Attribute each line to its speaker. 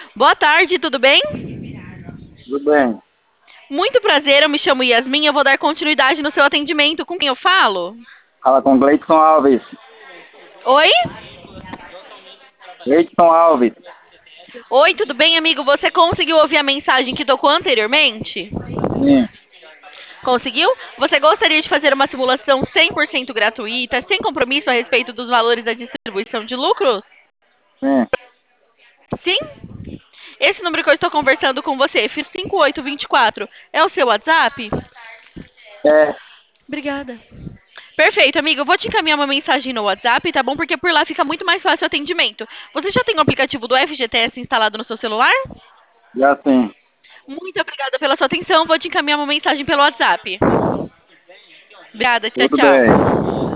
Speaker 1: Boa tarde, tudo bem?
Speaker 2: Tudo bem.
Speaker 1: Muito prazer, eu me chamo Yasmin, eu vou dar continuidade no seu atendimento. Com quem eu falo?
Speaker 2: Fala com Gleidson Alves.
Speaker 1: Oi?
Speaker 2: Gleidson Alves.
Speaker 1: Oi, tudo bem, amigo? Você conseguiu ouvir a mensagem que tocou anteriormente?
Speaker 2: Sim,
Speaker 1: Conseguiu? Você gostaria de fazer uma simulação 100% gratuita, sem compromisso a respeito dos valores da distribuição de lucros?
Speaker 2: sim.
Speaker 1: Sim? Esse número que eu estou conversando com você, FIR 5824, é o seu WhatsApp?
Speaker 2: É,
Speaker 1: Obrigada. Perfeito, amigo. Eu vou te encaminhar uma mensagem no WhatsApp, tá bom? Porque por lá fica muito mais fácil o atendimento. Você já tem o aplicativo do FGTS instalado no seu celular?
Speaker 2: já sim.
Speaker 1: Muito obrigada pela sua atenção. Vou te encaminhar uma mensagem pelo WhatsApp. Obrigada, tchau,
Speaker 2: Tudo bem.
Speaker 1: tchau.